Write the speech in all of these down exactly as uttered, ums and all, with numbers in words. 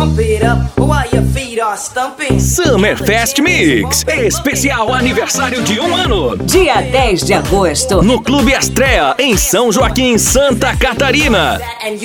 Summerfest Mix, especial aniversário de um ano. Dia dez de agosto, no Clube Astrea, em São Joaquim, Santa Catarina.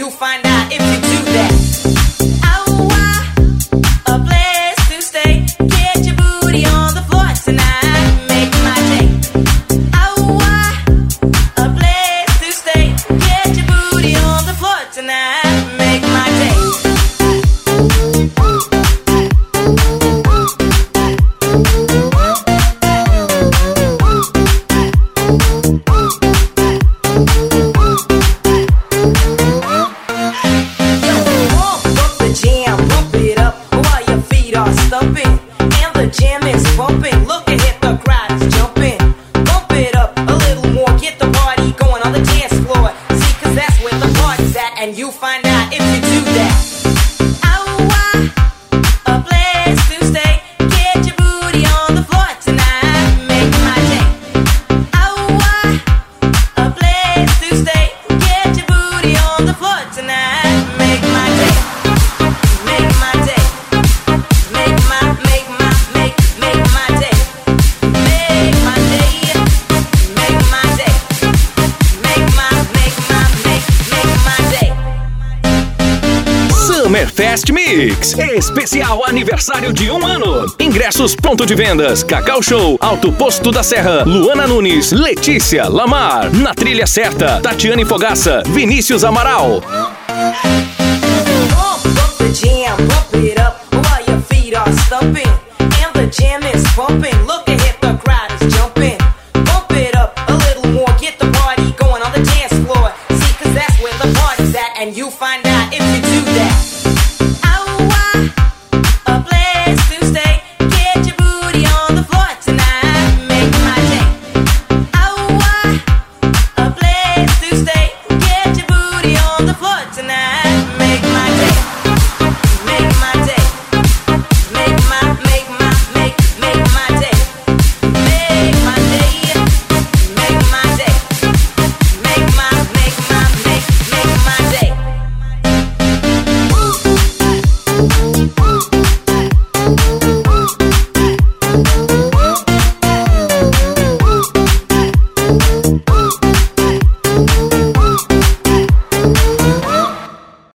Summerfest Mix, especial aniversário de um ano. Ingressos, ponto de vendas, Cacau Show, Alto Posto da Serra, Luana Nunes, Letícia, Lamar. Na trilha certa, Tatiane Fogaça, Vinícius Amaral. And you find out if you do that.